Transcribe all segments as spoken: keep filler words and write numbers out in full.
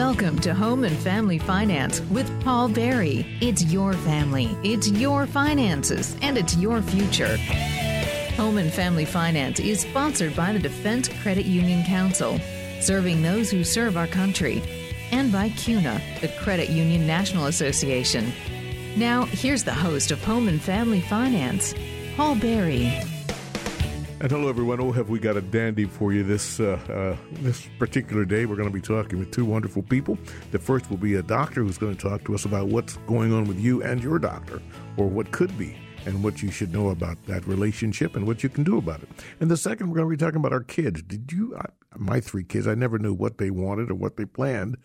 Welcome to Home and Family Finance with Paul Berry. It's your family, it's your finances, and it's your future. Home and Family Finance is sponsored by the Defense Credit Union Council, serving those who serve our country, and by CUNA, the Credit Union National Association. Now, here's the host of Home and Family Finance, Paul Berry. And hello, everyone. Oh, have we got a dandy for you this uh, uh, this particular day. We're going to be talking with two wonderful people. The first will be a doctor who's going to talk to us about what's going on with you and your doctor, or what could be, and what you should know about that relationship and what you can do about it. And the second, we're going to be talking about our kids. Did you, uh, my three kids, I never knew what they wanted or what they planned.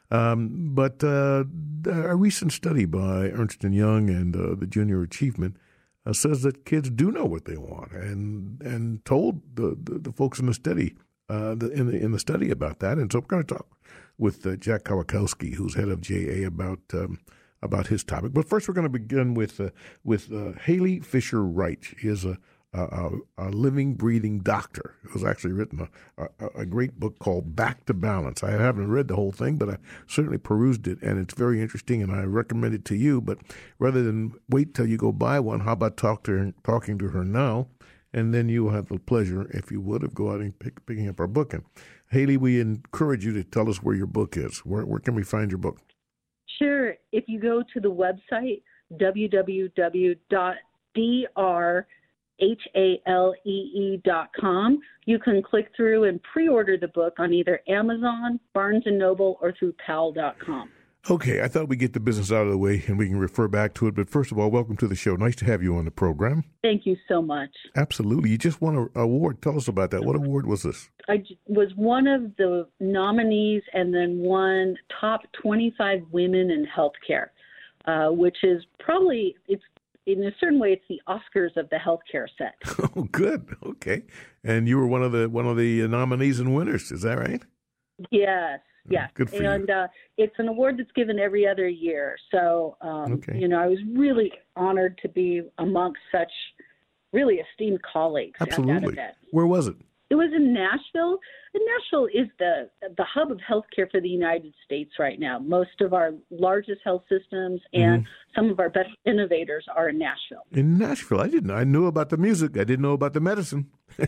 Um, but uh, a recent study by Ernst and Young and uh, the Junior Achievement Uh, says that kids do know what they want, and and told the, the, the folks in the study uh, the, in the in the study about that. And so we're going to talk with uh, Jack Kawakowski, who's head of J A, about um, about his topic. But first, we're going to begin with uh, with uh, Haley Fisher Wright. She is a a, a living, breathing doctor who's actually written a, a, a great book called Back to Balance. I haven't read the whole thing, but I certainly perused it, and it's very interesting, and I recommend it to you. But rather than wait till you go buy one, how about talk to her, talking to her now, and then you will have the pleasure, if you would, of go out and pick, picking up our book. And Haley, we encourage you to tell us where your book is. Where, where can we find your book? Sure. If you go to the website, w w w dot d r H A L E E dot com. You can click through and pre-order the book on either Amazon, Barnes and Noble, or through pal dot com. Okay, I thought we'd get the business out of the way and we can refer back to it. But first of all, welcome to the show. Nice to have you on the program. Thank you so much. Absolutely. You just won an award. Tell us about that. What award was this? I was one of the nominees and then won top twenty-five women in healthcare, uh, which is probably, it's in a certain way, it's the Oscars of the healthcare set. Oh, good. Okay. And you were one of the one of the nominees and winners. Is that right? Yes. Yes. Good for and you. Uh, it's an award that's given every other year. So, um, okay. you know, I was really honored to be amongst such really esteemed colleagues Absolutely. at that event. Where was it? It was in Nashville. And Nashville is the the hub of healthcare for the United States right now. Most of our largest health systems and mm-hmm. some of our best innovators are in Nashville. In Nashville, I didn't. I knew about the music. I didn't know about the medicine.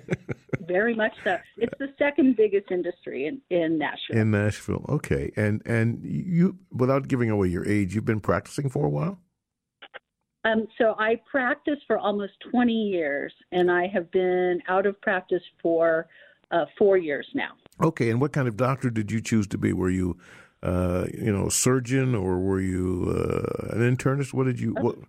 Very much so. It's the second biggest industry in, in Nashville. In Nashville, okay. And and you, without giving away your age, you've been practicing for a while? Um, so I practiced for almost twenty years, and I have been out of practice for uh, four years now. Okay, and what kind of doctor did you choose to be? Were you, uh, you know, a surgeon, or were you uh, an internist? What did you? What?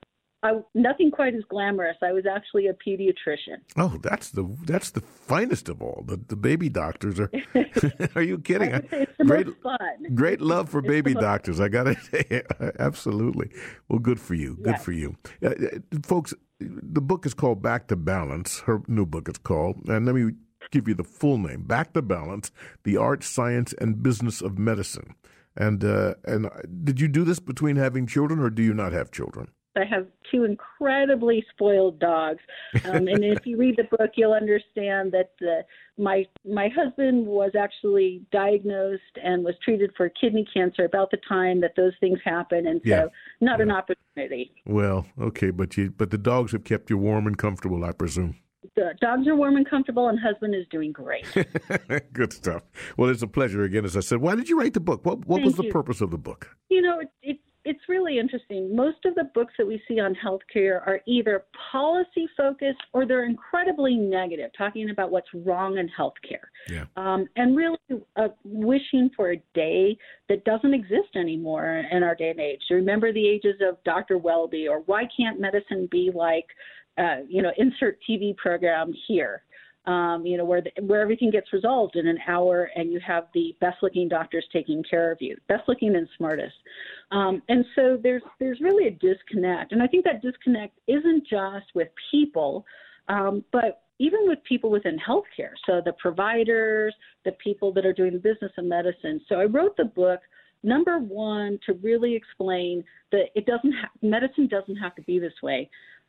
I, nothing quite as glamorous. I was actually a pediatrician. Oh, that's the that's the finest of all. The the baby doctors are. Are you kidding? I would say it's the great, most fun. Great love for it's baby doctors. I gotta say, absolutely. Well, good for you. Good yes. for you, uh, folks. The book is called Back to Balance. Her new book is called, and let me give you the full name: Back to Balance: The Art, Science, and Business of Medicine. And uh, and did you do this between having children, or do you not have children? I have two incredibly spoiled dogs, um, and if you read the book, you'll understand that the, my my husband was actually diagnosed and was treated for kidney cancer about the time that those things happen, and so yeah. not yeah. an opportunity. Well, okay, but you but the dogs have kept you warm and comfortable, I presume. The dogs are warm and comfortable, and husband is doing great. Good stuff. Well, it's a pleasure again, as I said. Why did you write the book? What what Thank was the you. purpose of the book? You know, it, it It's really interesting. Most of the books that we see on healthcare are either policy focused or they're incredibly negative, talking about what's wrong in healthcare. Yeah. Um, and really uh, wishing for a day that doesn't exist anymore in our day and age. Remember the ages of Doctor Welby, or why can't medicine be like, uh, you know, insert T V program here. Um, you know, where the, where everything gets resolved in an hour and you have the best-looking doctors taking care of you, best-looking and smartest. Um, and so there's there's really a disconnect. And I think that disconnect isn't just with people, um, but even with people within healthcare. So the providers, the people that are doing the business of medicine. So I wrote the book, number one, to really explain that it doesn't ha- medicine doesn't have to be this way.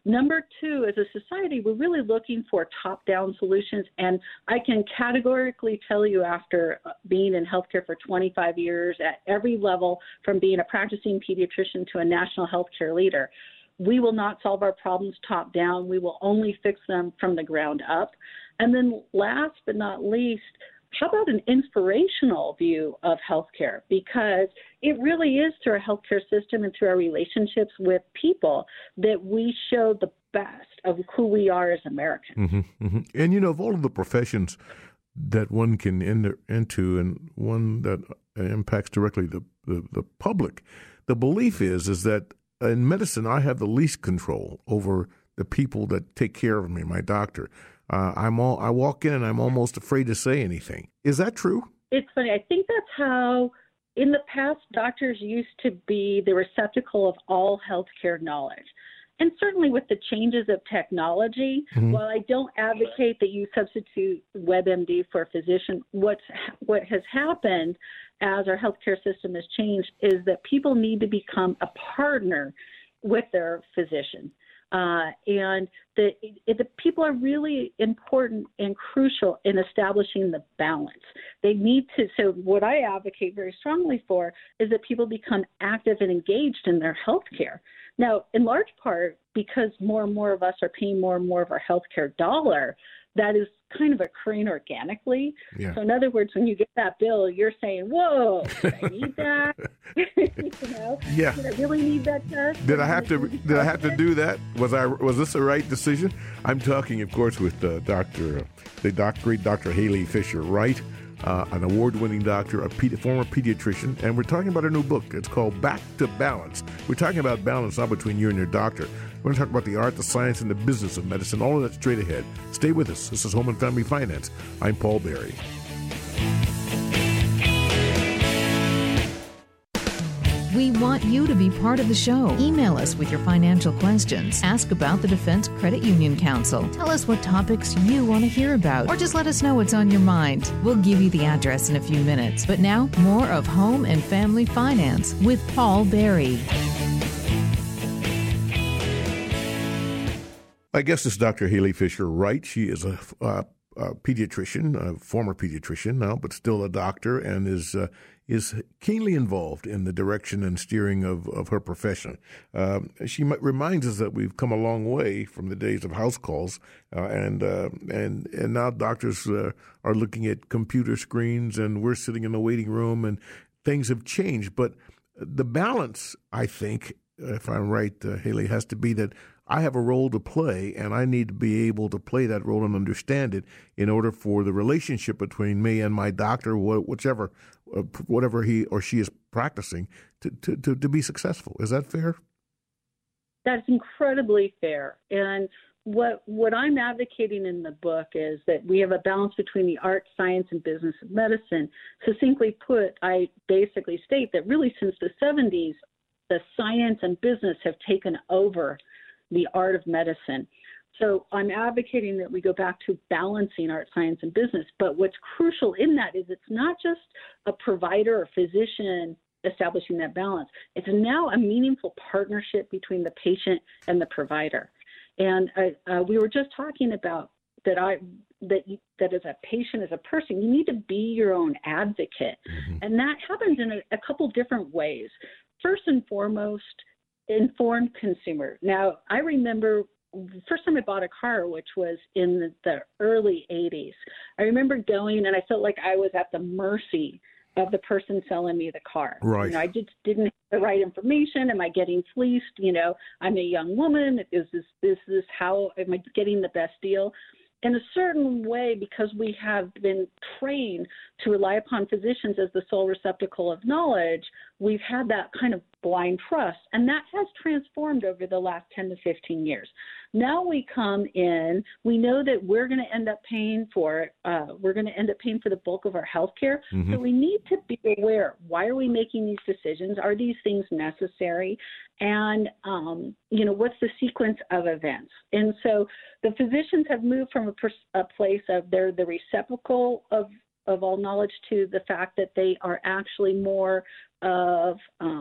Number two, as a society, we're really looking for top-down solutions. And I can categorically tell you, after being in healthcare for twenty-five years at every level, from being a practicing pediatrician to a national healthcare leader, we will not solve our problems top-down. We will only fix them from the ground up. And then last but not least, how about an inspirational view of healthcare? Because it really is through our healthcare system and through our relationships with people that we show the best of who we are as Americans. Mm-hmm, mm-hmm. And, you know, of all of the professions that one can enter into and one that impacts directly the, the, the public, the belief is, is that in medicine, I have the least control over the people that take care of me, my doctor. Uh, I'm all, I walk in and I'm almost afraid to say anything. Is that true? It's funny. I think that's how, in the past, doctors used to be the receptacle of all healthcare knowledge. And certainly with the changes of technology, mm-hmm. while I don't advocate that you substitute WebMD for a physician, what's, what has happened as our healthcare system has changed is that people need to become a partner with their physician. Uh, and the, the people are really important and crucial in establishing the balance. They need to, so what I advocate very strongly for is that people become active and engaged in their health care. Now, in large part, because more and more of us are paying more and more of our healthcare dollar, that is kind of occurring organically. Yeah. So in other words, when you get that bill, you're saying, whoa, did I need that? you know, yeah. Did I really need that test? Did I have to Did I have to do that? Was I was this the right decision? I'm talking, of course, with uh, Doctor Uh, the doc, great Doctor Halee Fischer-Wright, uh, an award-winning doctor, a pedi- former pediatrician, and we're talking about a new book. It's called Back to Balance. We're talking about balance not between you and your doctor. We're going to talk about the art, the science, and the business of medicine. All of that straight ahead. Stay with us. This is Home and Family Finance. I'm Paul Berry. We want you to be part of the show. Email us with your financial questions. Ask about the Defense Credit Union Council. Tell us what topics you want to hear about, or just let us know what's on your mind. We'll give you the address in a few minutes. But now, more of Home and Family Finance with Paul Berry. My guest is Doctor Halee Fischer-Wright. She is a, uh, a pediatrician, a former pediatrician now, but still a doctor, and is uh, is keenly involved in the direction and steering of, of her profession. Um, she m- reminds us that we've come a long way from the days of house calls, uh, and uh, and and now doctors uh, are looking at computer screens, and we're sitting in the waiting room, and things have changed. But the balance, I think, if I'm right, uh, Halee, has to be that I have a role to play, and I need to be able to play that role and understand it in order for the relationship between me and my doctor, whichever, uh, whatever he or she is practicing, to, to, to, to be successful. Is that fair? That's incredibly fair. And what what I'm advocating in the book is that we have a balance between the art, science, and business of medicine. Succinctly put, I basically state that really since the seventies, the science and business have taken over the art of medicine. So I'm advocating that we go back to balancing art, science, and business. But what's crucial in that is it's not just a provider or physician establishing that balance. It's now a meaningful partnership between the patient and the provider. And uh, uh, we were just talking about that I that you, that as a patient, as a person, you need to be your own advocate. Mm-hmm. And that happens in a, a couple different ways. First and foremost, informed consumer. Now, I remember the first time I bought a car, which was in the, the early eighties. I remember going and I felt like I was at the mercy of the person selling me the car. Right. You know, I just didn't have the right information. Am I getting fleeced? You know, I'm a young woman. Is this, is this how am I getting the best deal? In a certain way, because we have been trained to rely upon physicians as the sole receptacle of knowledge, we've had that kind of blind trust, and that has transformed over the last ten to fifteen years. Now we come in, we know that we're going to end up paying for it. Uh, we're going to end up paying for the bulk of our health care. Mm-hmm. So we need to be aware, why are we making these decisions? Are these things necessary? And, um, you know, what's the sequence of events? And so the physicians have moved from a, pers- a place of they're the receptacle of of all knowledge to the fact that they are actually more of um,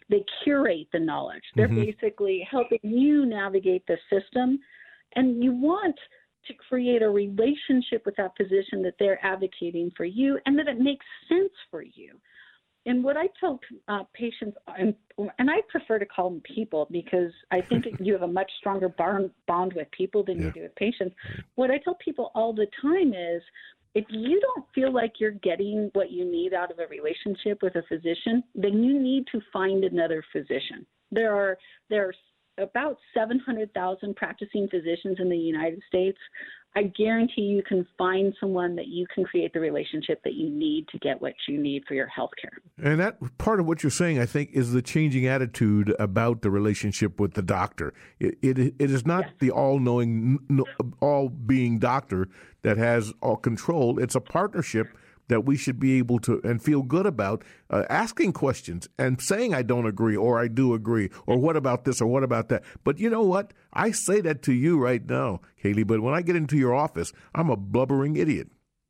they curate the knowledge. They're mm-hmm. basically helping you navigate the system. And you want to create a relationship with that physician that they're advocating for you and that it makes sense for you. And what I tell uh, patients, and, and I prefer to call them people because I think you have a much stronger bond, bond with people than yeah. you do with patients. What I tell people all the time is, if you don't feel like you're getting what you need out of a relationship with a physician, then you need to find another physician. There are there are about seven hundred thousand practicing physicians in the United States. I guarantee you can find someone that you can create the relationship that you need to get what you need for your health care. And that part of what you're saying, I think, is the changing attitude about the relationship with the doctor. It it, it is not yes. the all-knowing, all-being doctor that has all control. It's a partnership that we should be able to and feel good about uh, asking questions and saying I don't agree or I do agree or what about this or what about that. But you know what? I say that to you right now, Haley, but when I get into your office, I'm a blubbering idiot.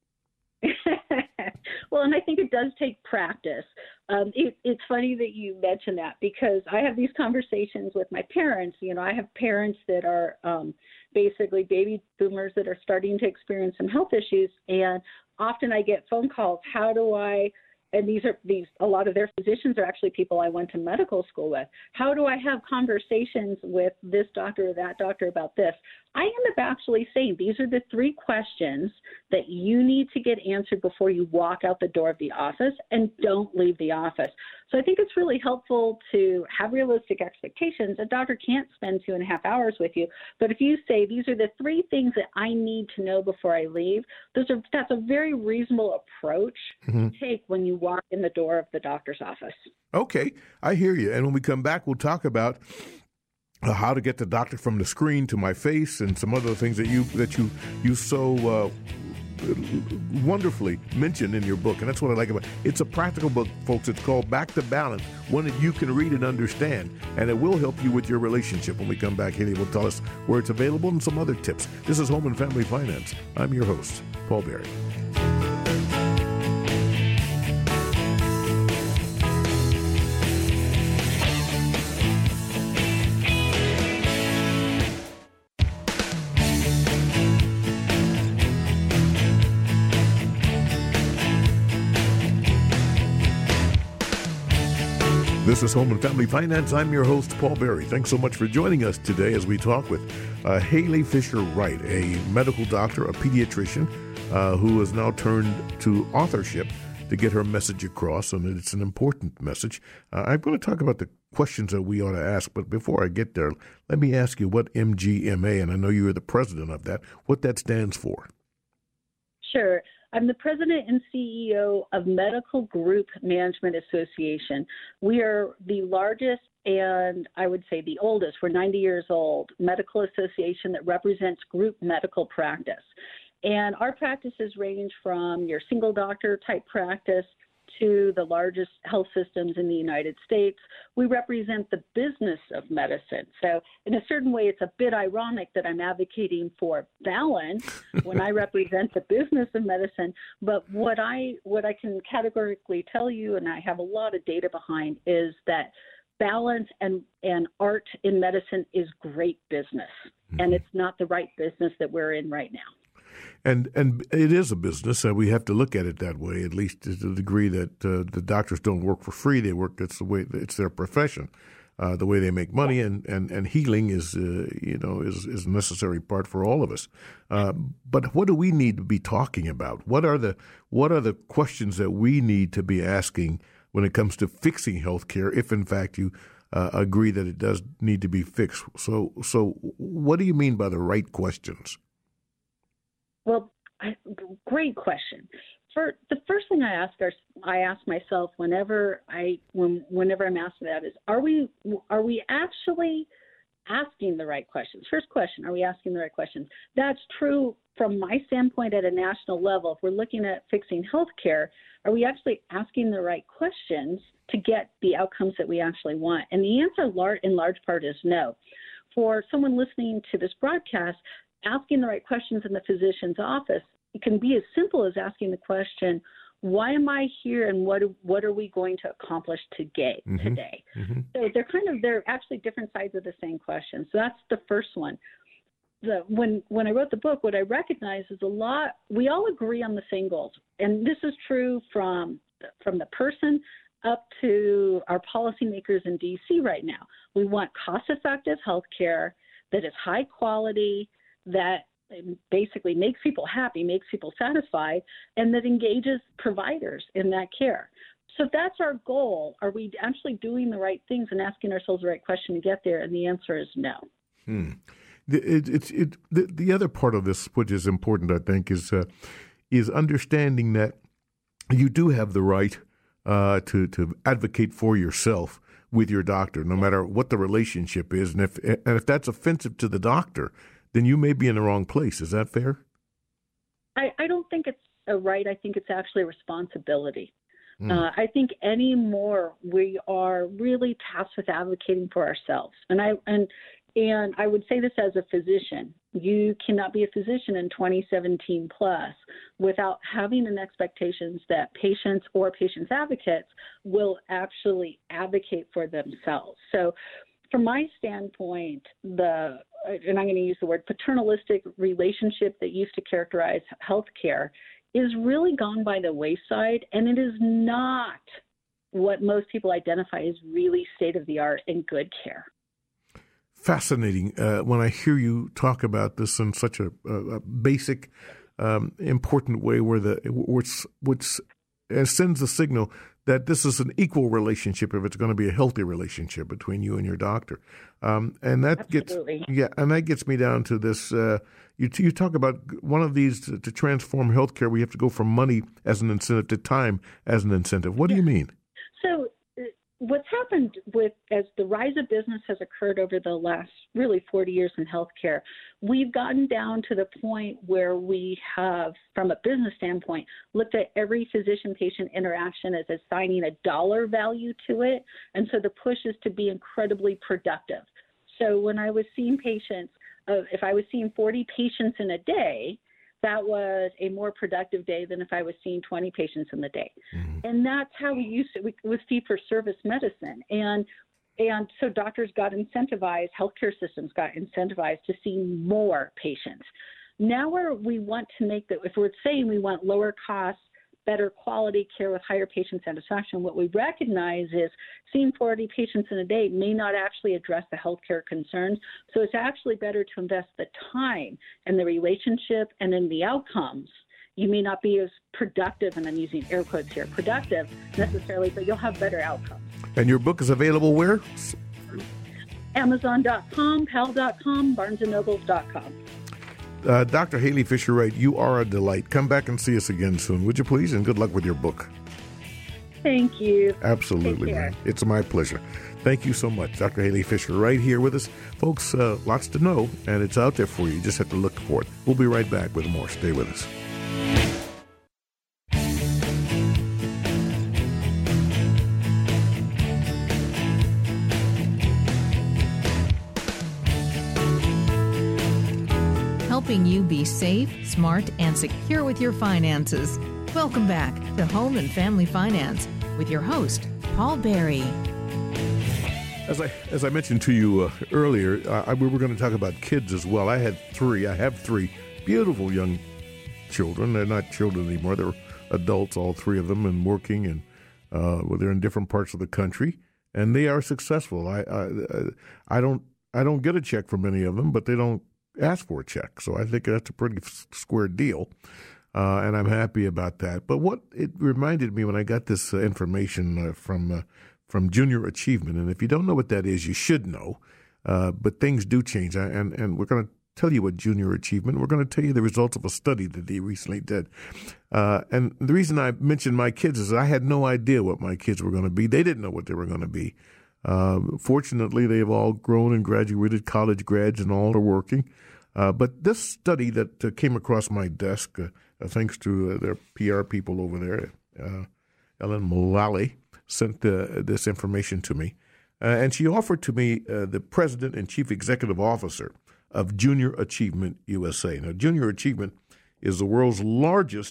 Well, and I think it does take practice. Um, it, it's funny that you mention that because I have these conversations with my parents. You know, I have parents that are um, basically baby boomers that are starting to experience some health issues, and often I get phone calls, how do I, and these are these, a lot of their physicians are actually people I went to medical school with. How do I have conversations with this doctor or that doctor about this? I end up actually saying these are the three questions that you need to get answered before you walk out the door of the office, and don't leave the office. So I think it's really helpful to have realistic expectations. A doctor can't spend two and a half hours with you, but if you say these are the three things that I need to know before I leave, those are that's a very reasonable approach mm-hmm. to take when you walk in the door of the doctor's office. Okay, I hear you. And when we come back, we'll talk about Uh, how to get the doctor from the screen to my face and some other things that you that you you so uh, wonderfully mentioned in your book. And that's what I like about it. It's a practical book, folks. It's called Back to Balance, one that you can read and understand, and it will help you with your relationship. When we come back, Haley will tell us where it's available and some other tips. This is Home and Family Finance. I'm your host, Paul Berry. This is Home and Family Finance. I'm your host, Paul Berry. Thanks so much for joining us today as we talk with uh, Haley Fisher-Wright, a medical doctor, a pediatrician, uh, who has now turned to authorship to get her message across, and it's an important message. Uh, I'm going to talk about the questions that we ought to ask, but before I get there, let me ask you what M G M A, and I know you are the president of that, what that stands for. Sure. I'm the president and C E O of Medical Group Management Association. We are the largest and I would say the oldest, we're ninety years old, medical association that represents group medical practice. And our practices range from your single doctor type practice to the largest health systems in the United States. We represent the business of medicine. So in a certain way, it's a bit ironic that I'm advocating for balance when I represent the business of medicine. But what I what I can categorically tell you, and I have a lot of data behind, is that balance and, and art in medicine is great business. Mm-hmm. And it's not the right business that we're in right now. And and it is a business, and we have to look at it that way, at least to the degree that uh, the doctors don't work for free. They work, it's the way, it's their profession, uh, the way they make money, and, and, and healing is, uh, you know, is, is a necessary part for all of us. Uh, but what do we need to be talking about? What are the what are the questions that we need to be asking when it comes to fixing healthcare, if in fact you uh, agree that it does need to be fixed? So, so what do you mean by the right questions? Well, I, great question. For the first thing I ask, our, I ask myself whenever I, when, whenever I'm asked that is, are we, are we actually asking the right questions? First question, are we asking the right questions? That's true from my standpoint at a national level. If we're looking at fixing healthcare, are we actually asking the right questions to get the outcomes that we actually want? And the answer, in large part, is no. For someone listening to this broadcast, asking the right questions in the physician's office, it can be as simple as asking the question, why am I here, and what what are we going to accomplish today? Mm-hmm. Today. Mm-hmm. So they're kind of they're actually different sides of the same question. So that's the first one. The, when when I wrote the book, what I recognize is a lot. We all agree on the same goals, and this is true from from the person up to our policymakers in D C right now. We want cost-effective health care that is high quality, that basically makes people happy, makes people satisfied, and that engages providers in that care. So if that's our goal, are we actually doing the right things and asking ourselves the right question to get there? And the answer is no. Hmm. It, it, it, the, the other part of this, which is important, I think, is uh, is understanding that you do have the right uh, to to advocate for yourself with your doctor, no matter what the relationship is, and if and if that's offensive to the doctor, then you may be in the wrong place. Is that fair? I, I don't think it's a right. I think it's actually a responsibility. Mm. Uh, I think anymore we are really tasked with advocating for ourselves, and I and. And I would say this as a physician. You cannot be a physician in twenty seventeen plus without having an expectations that patients or patients advocates will actually advocate for themselves. So from my standpoint, the, and I'm going to use the word paternalistic relationship that used to characterize healthcare is really gone by the wayside, and it is not what most people identify as really state-of-the-art and good care. Fascinating uh, when I hear you talk about this in such a, a, a basic, um, important way, where the which which uh, sends a signal that this is an equal relationship if it's going to be a healthy relationship between you and your doctor, um, and that Absolutely. gets yeah, and that gets me down to this. Uh, you you talk about one of these to, to transform healthcare. We have to go from money as an incentive to time as an incentive. What do you mean? So. What's happened with as the rise of business has occurred over the last really forty years in healthcare, we've gotten down to the point where we have, from a business standpoint, looked at every physician-patient interaction as assigning a dollar value to it. And so the push is to be incredibly productive. So when I was seeing patients, uh, if I was seeing forty patients in a day, that was a more productive day than if I was seeing twenty patients in the day. Mm-hmm. And that's how we used it with fee-for-service medicine. And and so doctors got incentivized, healthcare systems got incentivized to see more patients. Now where we want to make that, if we're saying we want lower costs, better quality care with higher patient satisfaction, what we recognize is seeing forty patients in a day may not actually address the healthcare concerns. So it's actually better to invest the time and the relationship and in the outcomes. You may not be as productive, and I'm using air quotes here, productive necessarily, but you'll have better outcomes. And your book is available where? Amazon dot com, Pal dot com, Barnes and Nobles dot com. Uh, Doctor Haley Fisher-Wright, you are a delight. Come back and see us again soon, would you please? And good luck with your book. Thank you. Absolutely, man. It's my pleasure. Thank you so much. Doctor Haley Fisher-Wright here with us. Folks, uh, lots to know, and it's out there for you. You just have to look for it. We'll be right back with more. Stay with us. Helping you be safe, smart, and secure with your finances. Welcome back to Home and Family Finance with your host, Paul Berry. As I as I mentioned to you uh, earlier, uh, we were going to talk about kids as well. I had three. I have three beautiful young children. They're not children anymore. They're adults, all three of them, and working, and uh, well, they're in different parts of the country, and they are successful. I I, I don't I don't get a check from any of them, but they don't ask for a check. So I think that's a pretty square deal, uh, and I'm happy about that. But what it reminded me when I got this uh, information uh, from uh, from Junior Achievement, and if you don't know what that is, you should know, uh, but things do change, and, and we're going to tell you what Junior Achievement, we're going to tell you the results of a study that they recently did. Uh, and the reason I mentioned my kids is I had no idea what my kids were going to be. They didn't know what they were going to be. Uh, fortunately, they've all grown and graduated, college grads, and all are working. Uh, but this study that uh, came across my desk, uh, uh, thanks to uh, their P R people over there, uh, Ellen Mullally, sent uh, this information to me. Uh, and she offered to me uh, the president and chief executive officer of Junior Achievement U S A. Now, Junior Achievement is the world's largest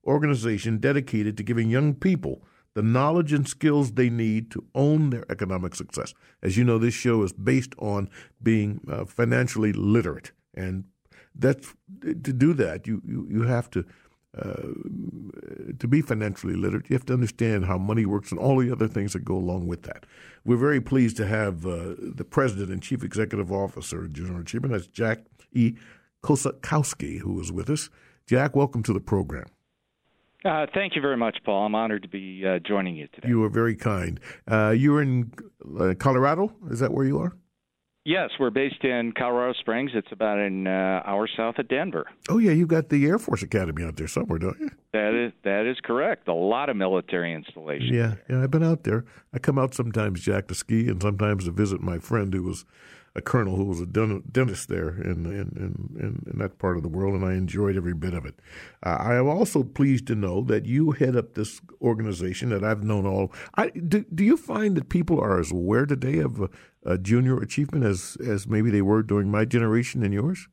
organization dedicated to giving young people the knowledge and skills they need to own their economic success. As you know, this show is based on being uh, financially literate. And that's to do that, you, you, you have to Uh, to be financially literate, you have to understand how money works and all the other things that go along with that. We're very pleased to have uh, the President and Chief Executive Officer of Junior Achievement. That's Jack E. Kosakowski, who is with us. Jack, welcome to the program. Uh, thank you very much, Paul. I'm honored to be uh, joining you today. You are very kind. Uh, you're in uh, Colorado? Is that where you are? Yes, we're based in Colorado Springs. It's about an uh, hour south of Denver. Oh, yeah, you've got the Air Force Academy out there somewhere, don't you? That is that is correct. A lot of military installations. Yeah, yeah, I've been out there. I come out sometimes, Jack, to ski and sometimes to visit my friend who was a colonel who was a dentist there in in, in, in that part of the world, and I enjoyed every bit of it. Uh, I am also pleased to know that you head up this organization that I've known all. I, do, do you find that people are as aware today of uh, uh, junior achievement as, as maybe they were during my generation and yours?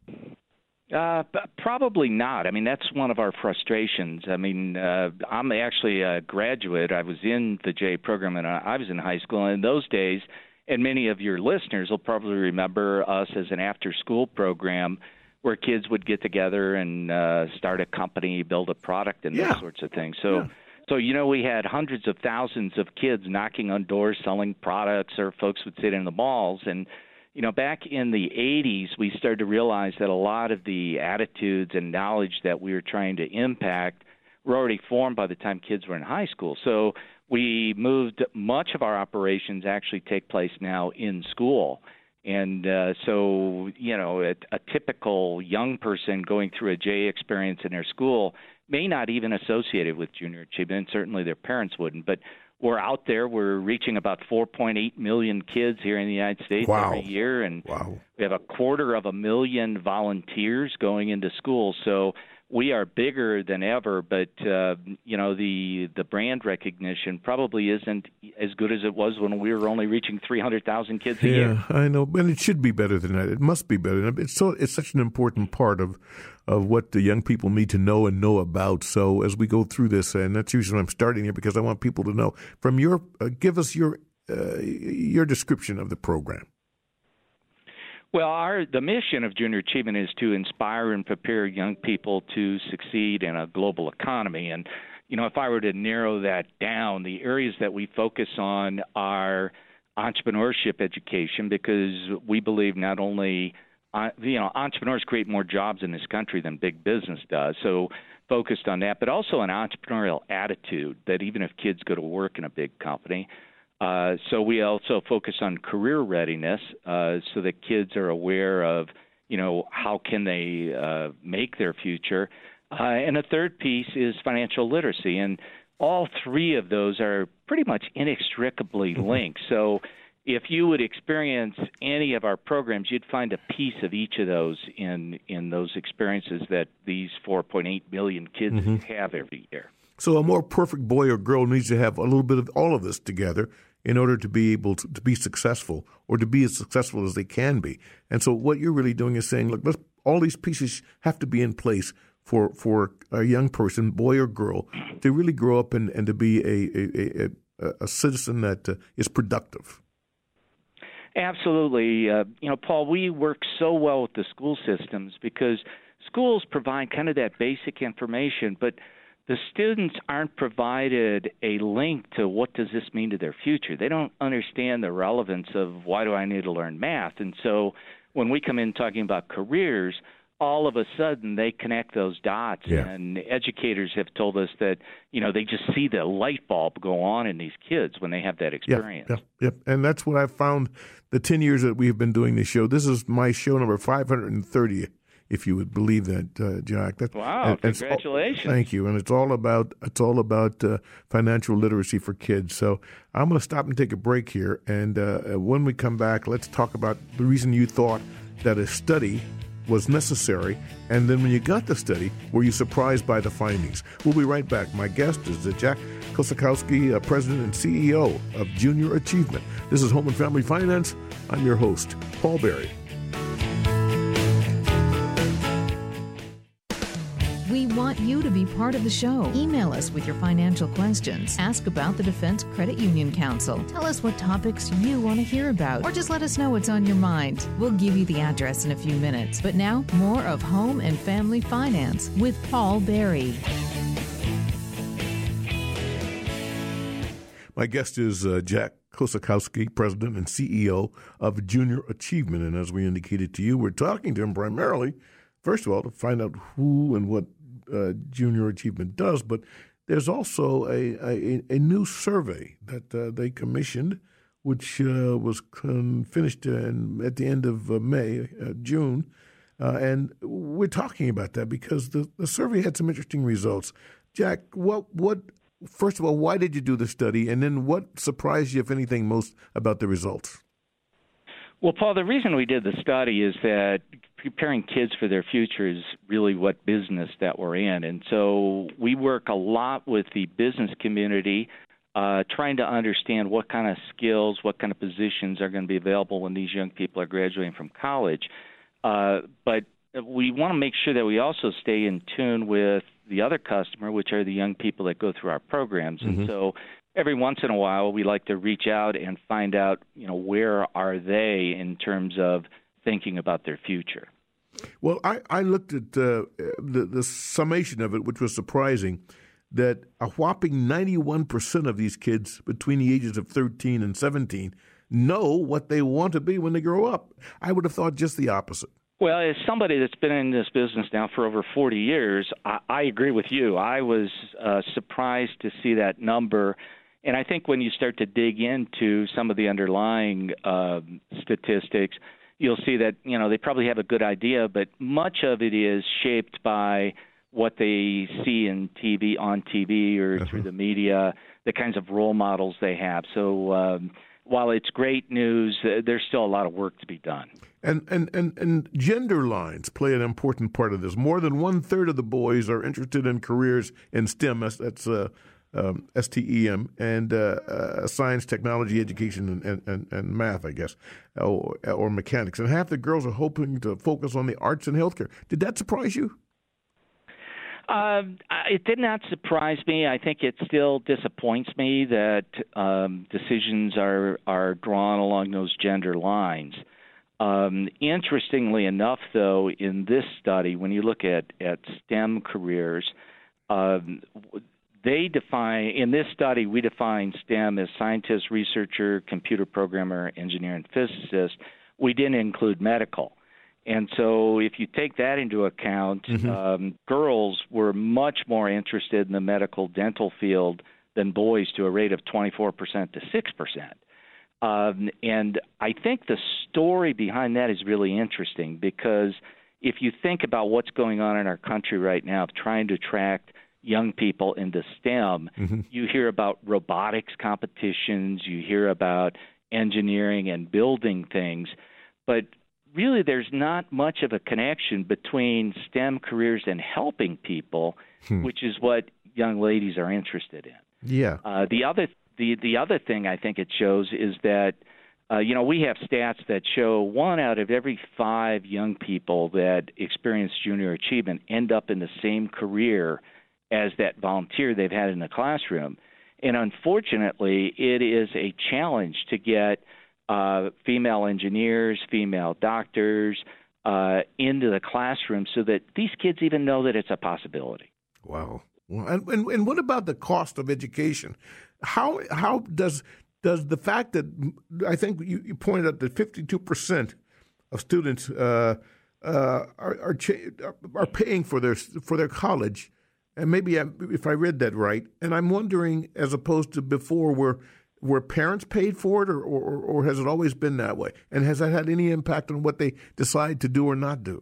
Uh, probably not. I mean, that's one of our frustrations. I mean, uh, I'm actually a graduate. I was in the J program, and I was in high school. And in those days, and many of your listeners will probably remember us as an after-school program where kids would get together and uh, start a company, build a product, and yeah. those sorts of things. So, yeah. so you know, we had hundreds of thousands of kids knocking on doors selling products, or folks would sit in the malls. And, you know, back in the eighties, we started to realize that a lot of the attitudes and knowledge that we were trying to impact were already formed by the time kids were in high school. So we moved much of our operations actually take place now in school. And uh, so, you know, a, a typical young person going through a J experience in their school may not even associate it with junior achievement. Certainly their parents wouldn't. But we're out there. We're reaching about four point eight million kids here in the United States wow. every year. And wow. we have a quarter of a million volunteers going into schools. So we are bigger than ever, but uh, you know, the the brand recognition probably isn't as good as it was when we were only reaching three hundred thousand kids a yeah, year. Yeah, I know, and it should be better than that. It must be better. It's so it's such an important part of of what the young people need to know and know about. So as we go through this, and that's usually when I'm starting here because I want people to know from your uh, give us your uh, your description of the program. Well, our the mission of Junior Achievement is to inspire and prepare young people to succeed in a global economy. And, you know, if I were to narrow that down, the areas that we focus on are entrepreneurship education, because we believe not only, uh, you know, entrepreneurs create more jobs in this country than big business does. So focused on that, but also an entrepreneurial attitude that even if kids go to work in a big company, Uh, so we also focus on career readiness uh, so that kids are aware of, you know, how can they uh, make their future. Uh, and a third piece is financial literacy. And all three of those are pretty much inextricably linked. So if you would experience any of our programs, you'd find a piece of each of those in, in those experiences that these four point eight million kids mm-hmm. have every year. So a more perfect boy or girl needs to have a little bit of all of this together in order to be able to, to be successful, or to be as successful as they can be. And so what you're really doing is saying, look, let's, all these pieces have to be in place for, for a young person, boy or girl, to really grow up and, and to be a, a, a, a citizen that uh, is productive. Absolutely. Uh, you know, Paul, we work so well with the school systems because schools provide kind of that basic information, but the students aren't provided a link to what does this mean to their future. They don't understand the relevance of why do I need to learn math. And so when we come in talking about careers, all of a sudden they connect those dots. Yeah. And educators have told us that, you know, they just see the light bulb go on in these kids when they have that experience. Yep, yep, yep. And that's what I've found the ten years that we've been doing this show. This is my show number five hundred thirty. If you would believe that, uh, Jack. That's, wow! And, congratulations. All, thank you. And it's all about it's all about uh, financial literacy for kids. So I'm going to stop and take a break here. And uh, when we come back, let's talk about the reason you thought that a study was necessary. And then when you got the study, were you surprised by the findings? We'll be right back. My guest is uh, Jack Kosakowski, uh, President and C E O of Junior Achievement. This is Home and Family Finance. I'm your host, Paul Berry. We want you to be part of the show. Email us with your financial questions. Ask about the Defense Credit Union Council. Tell us what topics you want to hear about, or just let us know what's on your mind. We'll give you the address in a few minutes. But now, more of Home and Family Finance with Paul Berry. My guest is uh, Jack Kosakowski, President and C E O of Junior Achievement. And as we indicated to you, we're talking to him primarily, first of all, to find out who and what uh, Junior Achievement does. But there's also a, a, a new survey that uh, they commissioned, which uh, was con- finished in, at the end of uh, May, uh, June. Uh, and we're talking about that because the, the survey had some interesting results. Jack, what what first of all, why did you do the study? And then what surprised you, if anything, most about the results? Well, Paul, the reason we did the study is that preparing kids for their future is really what business that we're in. And so we work a lot with the business community, uh, trying to understand what kind of skills, what kind of positions are going to be available when these young people are graduating from college. Uh, but we want to make sure that we also stay in tune with the other customer, which are the young people that go through our programs. Mm-hmm. And so every once in a while, we like to reach out and find out, you know, where are they in terms of thinking about their future. Well, I, I looked at uh, the, the summation of it, which was surprising, that a whopping ninety-one percent of these kids between the ages of thirteen and seventeen know what they want to be when they grow up. I would have thought just the opposite. Well, as somebody that's been in this business now for over forty years, I, I agree with you. I was uh, surprised to see that number. And I think when you start to dig into some of the underlying uh, statistics, you'll see that, you know, they probably have a good idea, but much of it is shaped by what they see in T V, on T V or uh-huh. through the media, the kinds of role models they have. So um, while it's great news, uh, there's still a lot of work to be done. And, and, and, and gender lines play an important part of this. More than one-third of the boys are interested in careers in STEM, that's uh, um, S T E M, and uh, uh, science, technology, education, and, and, and math, I guess, or, or mechanics. And half the girls are hoping to focus on the arts and healthcare. Did that surprise you? Uh, it did not surprise me. I think it still disappoints me that um, decisions are, are drawn along those gender lines. Um, interestingly enough, though, in this study, when you look at, at STEM careers, um, they define, in this study, we define STEM as scientist, researcher, computer programmer, engineer, and physicist. We didn't include medical. And so if you take that into account, mm-hmm. um, girls were much more interested in the medical dental field than boys, to a rate of twenty-four percent to six percent. Um, and I think the story behind that is really interesting, because if you think about what's going on in our country right now, trying to attract young people into STEM, mm-hmm. you hear about robotics competitions, you hear about engineering and building things, but really there's not much of a connection between STEM careers and helping people, hmm. which is what young ladies are interested in. Yeah. Uh, the other the the other thing I think it shows is that uh, you know we have stats that show one out of every five young people that experience junior achievement end up in the same career as that volunteer they've had in the classroom, and unfortunately, it is a challenge to get Uh, female engineers, female doctors uh, into the classroom so that these kids even know that it's a possibility. Wow. Well, and, and, and what about the cost of education? How how does does the fact that I think you, you pointed out that fifty-two percent of students uh, uh, are are, cha- are paying for their for their college, and maybe I, if I read that right, and I'm wondering, as opposed to before, where Were parents paid for it, or, or, or has it always been that way? And has that had any impact on what they decide to do or not do?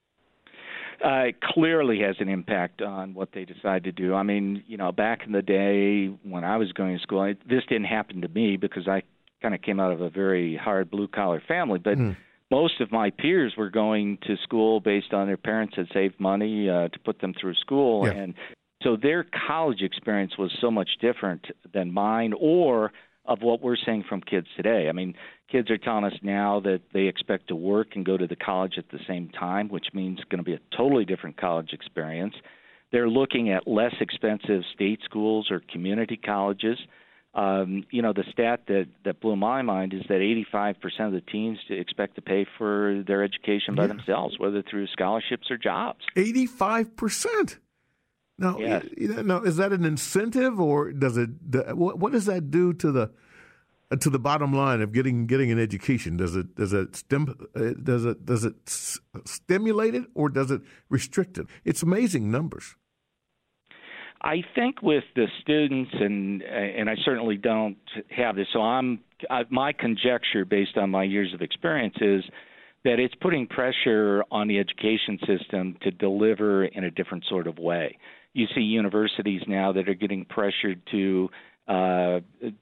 Uh, it clearly has an impact on what they decide to do. I mean, you know, back in the day when I was going to school, I, this didn't happen to me because I kind of came out of a very hard blue-collar family. But mm. most of my peers were going to school based on their parents had saved money uh, to put them through school. Yeah. And so their college experience was so much different than mine or of what we're seeing from kids today. I mean, kids are telling us now that they expect to work and go to the college at the same time, which means it's going to be a totally different college experience. They're looking at less expensive state schools or community colleges. Um, you know, the stat that, that blew my mind is that eighty-five percent of the teens expect to pay for their education by yeah. themselves, whether through scholarships or jobs. eighty-five percent? Now, yes. now, is that an incentive, or does it? What, what does that do to the to the bottom line of getting getting an education? Does it does it stim, does it does it stimulate it, or does it restrict it? It's amazing numbers. I think with the students, and and I certainly don't have this, so I'm I, my conjecture based on my years of experience is that it's putting pressure on the education system to deliver in a different sort of way. You see universities now that are getting pressured to uh,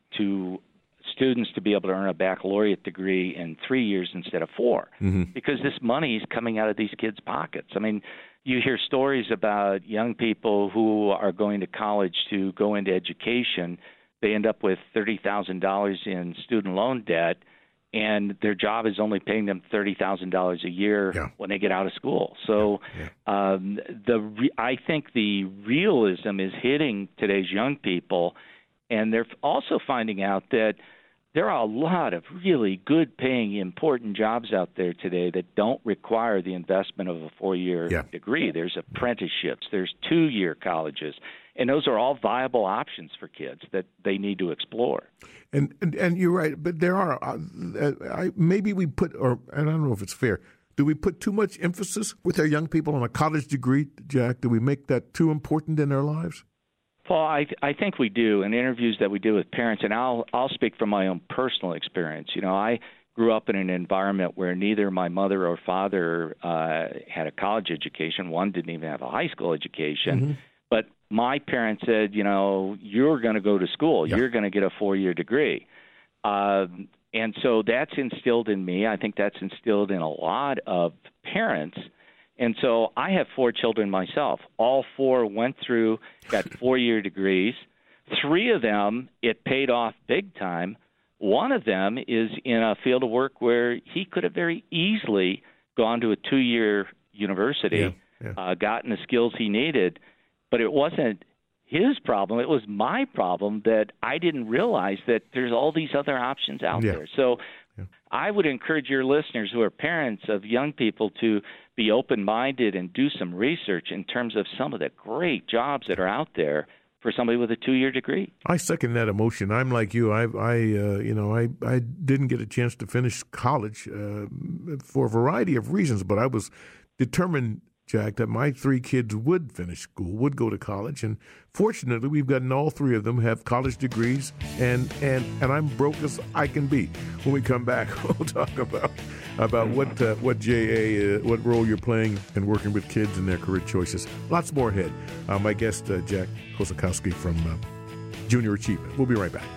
to students to be able to earn a baccalaureate degree in three years instead of four, mm-hmm. because this money is coming out of these kids' pockets. I mean, you hear stories about young people who are going to college to go into education. They end up with thirty thousand dollars in student loan debt, and their job is only paying them thirty thousand dollars a year yeah. when they get out of school. So yeah. Yeah. Um, the re- I think the realism is hitting today's young people, and they're also finding out that there are a lot of really good-paying, important jobs out there today that don't require the investment of a four-year yeah. degree. There's apprenticeships. There's two-year colleges. And those are all viable options for kids that they need to explore. And and, and you're right, but there are uh, I, maybe we put, or and I don't know if it's fair, do we put too much emphasis with our young people on a college degree, Jack? Do we make that too important in their lives? Paul, I, I think we do. In interviews that we do with parents, and I'll I'll speak from my own personal experience. You know, I grew up in an environment where neither my mother or father uh, had a college education. One didn't even have a high school education. Mm-hmm. But my parents said, you know, you're going to go to school. Yeah. You're going to get a four-year degree. Uh, and so that's instilled in me. I think that's instilled in a lot of parents. And so I have four children myself. All four went through, got four-year degrees. Three of them, it paid off big time. One of them is in a field of work where he could have very easily gone to a two-year university, yeah, yeah. Uh, gotten the skills he needed. But it wasn't his problem. It was my problem that I didn't realize that there's all these other options out yeah. there. So yeah. I would encourage your listeners who are parents of young people to be open-minded and do some research in terms of some of the great jobs that are out there for somebody with a two-year degree. I second that emotion. I'm like you. I, I, uh, you know, I, I didn't get a chance to finish college uh, for a variety of reasons, but I was determined, Jack, that my three kids would finish school, would go to college, and fortunately, we've gotten all three of them have college degrees, and and, and I'm broke as I can be. When we come back, we'll talk about about what uh, what J A, uh, what role you're playing in working with kids and their career choices. Lots more ahead. Uh, my guest, uh, Jack Kosakowski from uh, Junior Achievement. We'll be right back.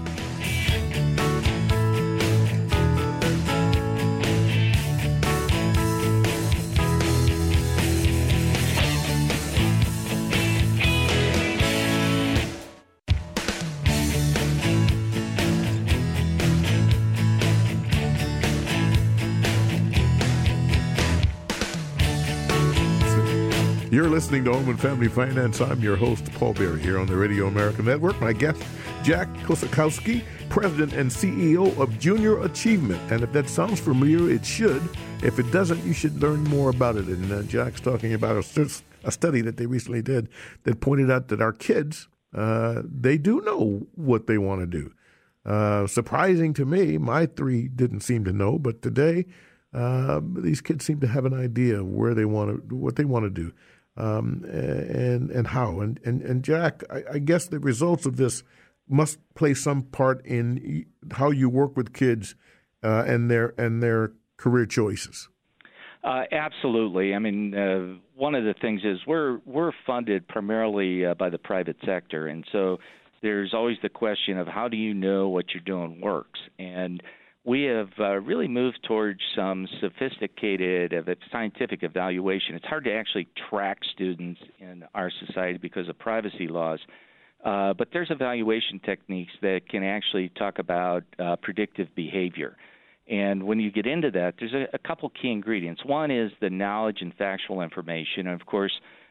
You're listening to Home and Family Finance. I'm your host, Paul Berry, here on the Radio America Network. My guest, Jack Kosakowski, President and C E O of Junior Achievement. And if that sounds familiar, it should. If it doesn't, you should learn more about it. And uh, Jack's talking about a, a study that they recently did that pointed out that our kids, uh, they do know what they want to do. Uh, surprising to me, my three didn't seem to know, but today uh, these kids seem to have an idea of where they want to, what they want to do. Um, and and how and and, and Jack, I, I guess the results of this must play some part in how you work with kids uh, and their and their career choices. Uh, absolutely. I mean, uh, one of the things is we're we're funded primarily uh, by the private sector, and so there's always the question of how do you know what you're doing works. And we have uh, really moved towards some sophisticated uh, scientific evaluation. It's hard to actually track students in our society because of privacy laws, uh, but there's evaluation techniques that can actually talk about uh, predictive behavior. And when you get into that, there's a, a couple key ingredients. One is the knowledge and factual information. And, of course,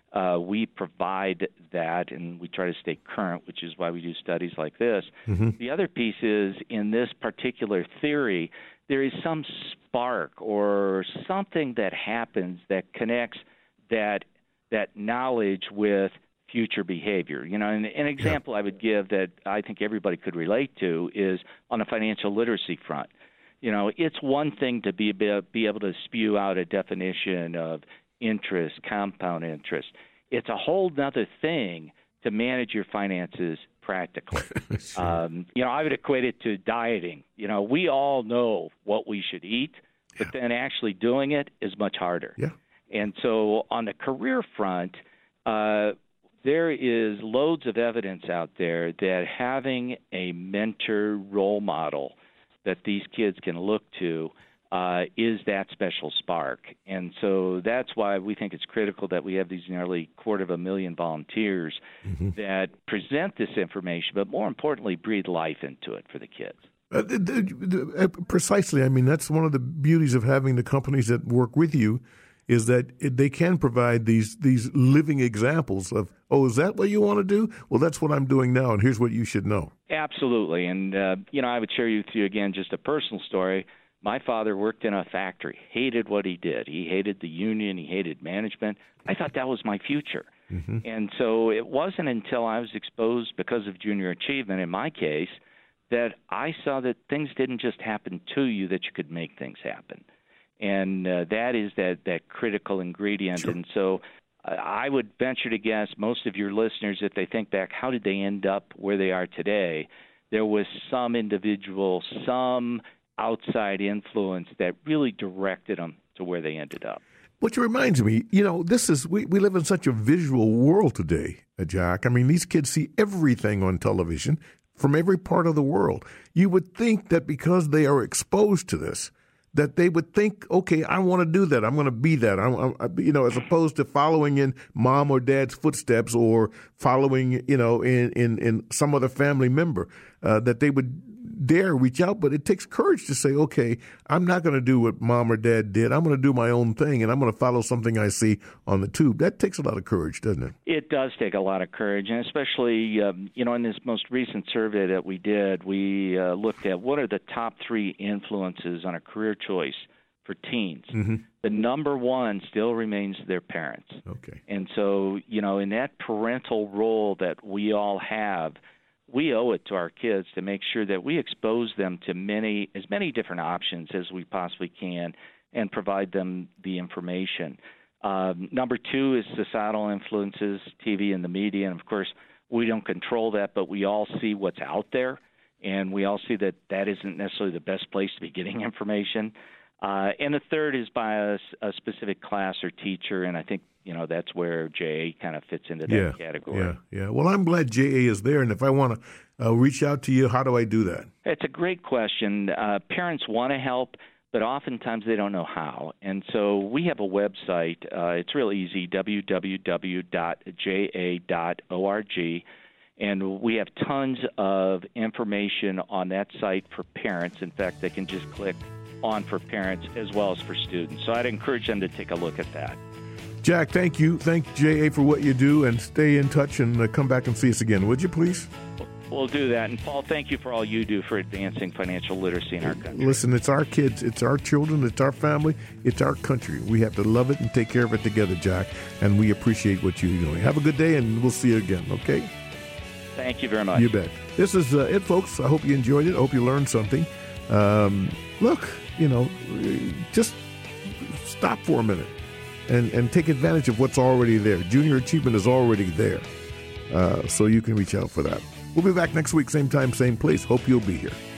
Uh, we provide that, and we try to stay current, which is why we do studies like this. Mm-hmm. The other piece is, in this particular theory, there is some spark or something that happens that connects that that knowledge with future behavior. You know, and an example yeah. I would give that I think everybody could relate to is on the financial literacy front. You know, it's one thing to be be able to spew out a definition of interest, compound interest. It's a whole other thing to manage your finances practically. Sure. Um, you know, I would equate it to dieting. You know, we all know what we should eat, but yeah. then actually doing it is much harder. Yeah. And so on the career front, uh, there is loads of evidence out there that having a mentor role model that these kids can look to uh, is that special spark. And so that's why we think it's critical that we have these nearly quarter of a million volunteers mm-hmm. that present this information, but more importantly, breathe life into it for the kids. Uh, the, the, uh, precisely. I mean, that's one of the beauties of having the companies that work with you is that it, they can provide these these living examples of, oh, is that what you want to do? Well, that's what I'm doing now, and here's what you should know. Absolutely. And, uh, you know, I would share with you, again, just a personal story. My father worked in a factory, hated what he did. He hated the union. He hated management. I thought that was my future. Mm-hmm. And so it wasn't until I was exposed, because of Junior Achievement in my case, that I saw that things didn't just happen to you, that you could make things happen. And uh, that is that, that critical ingredient. Sure. And so uh, I would venture to guess most of your listeners, if they think back, how did they end up where they are today? There was some individual, some outside influence that really directed them to where they ended up. Which reminds me, you know, this is we, we live in such a visual world today, uh, Jack. I mean, these kids see everything on television from every part of the world. You would think that because they are exposed to this, that they would think, okay, I want to do that. I'm going to be that. I'm, I'm, you know, as opposed to following in mom or dad's footsteps or following, you know, in in, in some other family member, uh, that they would dare reach out. But it takes courage to say, okay, I'm not going to do what mom or dad did. I'm going to do my own thing, and I'm going to follow something I see on the tube. That takes a lot of courage, doesn't it? It does take a lot of courage, and especially, um, you know, in this most recent survey that we did, we uh, looked at what are the top three influences on a career choice for teens. Mm-hmm. The number one still remains their parents. Okay. And so, you know, in that parental role that we all have, we owe it to our kids to make sure that we expose them to many, as many different options as we possibly can and provide them the information. Um, number two is societal influences, T V and the media. And, of course, we don't control that, but we all see what's out there, and we all see that that isn't necessarily the best place to be getting information. Uh, and the third is by a, a specific class or teacher, and I think, you know, that's where J A kind of fits into that yeah, category. Yeah, yeah. Well, I'm glad J A is there, and if I want to uh, reach out to you, how do I do that? It's a great question. Uh, parents want to help, but oftentimes they don't know how. And so we have a website. Uh, it's real easy, w w w dot j a dot org. And we have tons of information on that site for parents. In fact, they can just click on for parents as well as for students. So I'd encourage them to take a look at that. Jack, thank you. Thank J A for what you do, and stay in touch and uh, come back and see us again, would you please? We'll do that. And, Paul, thank you for all you do for advancing financial literacy in our country. Listen, it's our kids, it's our children, it's our family, it's our country. We have to love it and take care of it together, Jack, and we appreciate what you're doing. Have a good day, and we'll see you again, okay? Thank you very much. You bet. This is uh, it, folks. I hope you enjoyed it. I hope you learned something. Um, look, you know, just stop for a minute and, and take advantage of what's already there. Junior Achievement is already there, uh, so you can reach out for that. We'll be back next week, same time, same place. Hope you'll be here.